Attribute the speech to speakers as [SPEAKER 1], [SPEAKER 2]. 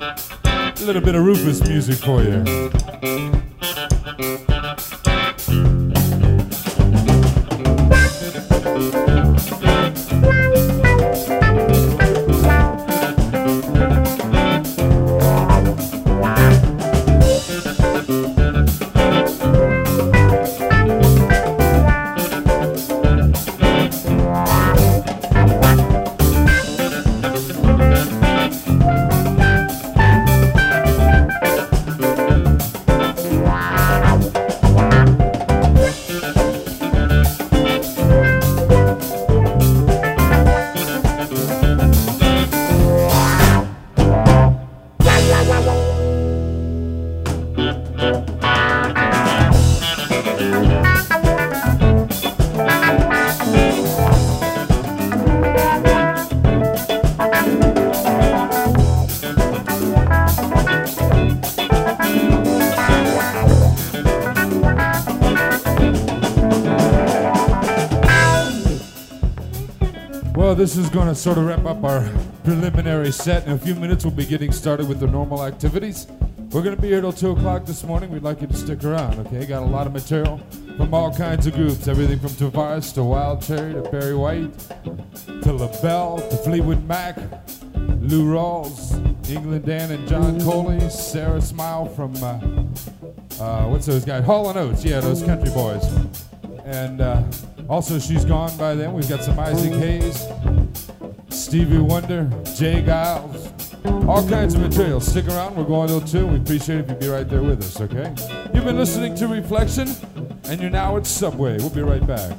[SPEAKER 1] A little bit of Rufus music for you. Well, this is going to sort of wrap up our preliminary set. In a few minutes, we'll be getting started with the normal activities. We're going to be here till 2 o'clock this morning. We'd like you to stick around, okay? Got a lot of material from all kinds of groups, everything from Tavares to Wild Cherry to Barry White to LaBelle to Fleetwood Mac, Lou Rawls, England Dan and John Coley, Sarah Smile from, what's those guys? Hall & Oates, yeah, those country boys. And also, she's gone by then. We've got some Isaac Hayes, Stevie Wonder, Jay Giles, all kinds of material. Stick around. We're going till 2. We appreciate it if you be right there with us, okay? You've been listening to Reflection, and you're now at Subway. We'll be right back.